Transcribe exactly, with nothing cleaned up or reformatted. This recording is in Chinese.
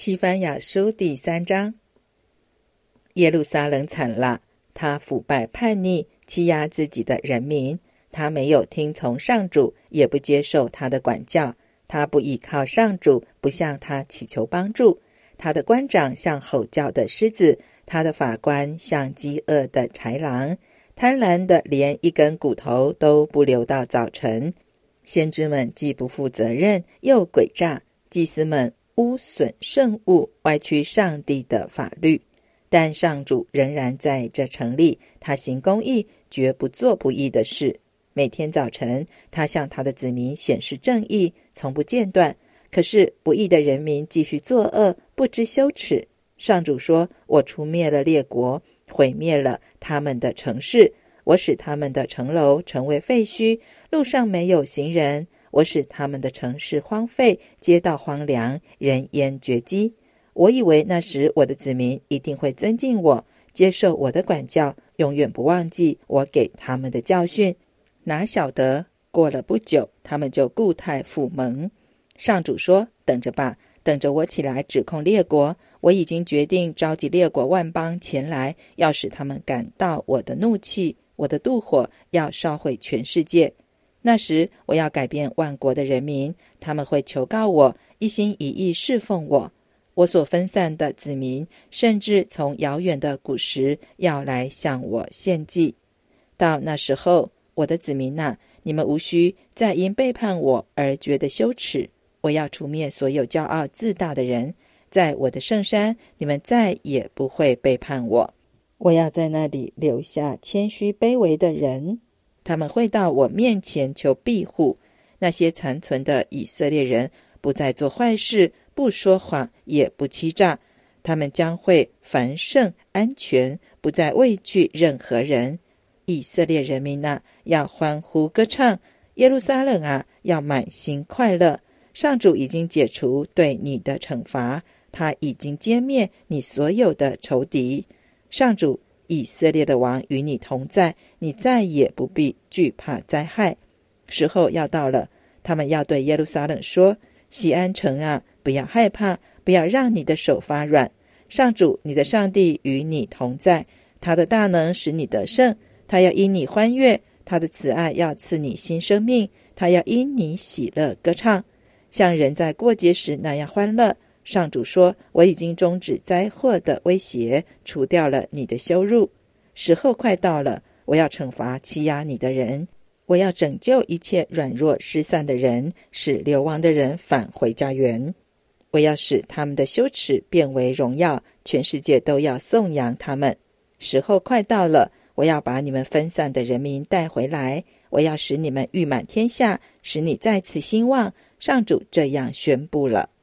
西番雅书第三章。耶路撒冷惨了，他腐败叛逆，欺压自己的人民。他没有听从上主，也不接受他的管教。他不依靠上主，不向他祈求帮助。他的官长像吼叫的狮子，他的法官像饥饿的豺狼，贪婪的连一根骨头都不留到早晨。先知们既不负责任，又诡诈；祭司们污损圣物，歪曲上帝的法律。但上主仍然在这城里，他行公义，绝不做不义的事。每天早晨，他向他的子民显示正义，从不间断。可是不义的人民继续作恶，不知羞耻。上主说，我除灭了列国，毁灭了他们的城市，我使他们的城楼成为废墟，路上没有行人，我使他们的城市荒废，街道荒凉，人烟绝迹。我以为那时我的子民一定会尊敬我，接受我的管教，永远不忘记我给他们的教训。哪晓得过了不久，他们就故态复萌。上主说，等着吧，等着我起来指控列国。我已经决定召集列国万邦前来，要使他们感到我的怒气，我的妒火要烧毁全世界。那时我要改变万国的人民，他们会求告我，一心一意侍奉我。我所分散的子民，甚至从遥远的古时要来向我献祭。到那时候，我的子民啊，你们无需再因背叛我而觉得羞耻。我要除灭所有骄傲自大的人，在我的圣山，你们再也不会背叛我。我要在那里留下谦虚卑微的人，他们会到我面前求庇护。那些残存的以色列人不再做坏事，不说谎，也不欺诈。他们将会繁盛安全，不再畏惧任何人。以色列人民啊，要欢呼歌唱；耶路撒冷啊，要满心快乐。上主已经解除对你的惩罚，他已经歼灭你所有的仇敌。上主以色列的王与你同在，你再也不必惧怕灾害。时候要到了，他们要对耶路撒冷说，锡安城啊，不要害怕，不要让你的手发软。上主你的上帝与你同在，他的大能使你得胜，他要因你欢悦，他的慈爱要赐你新生命，他要因你喜乐歌唱，像人在过节时那样欢乐。上主说，我已经终止灾祸的威胁，除掉了你的羞辱。时候快到了，我要惩罚欺压你的人，我要拯救一切软弱失散的人，使流亡的人返回家园。我要使他们的羞耻变为荣耀，全世界都要颂扬他们。时候快到了，我要把你们分散的人民带回来，我要使你们誉满天下，使你再次兴旺。上主这样宣布了。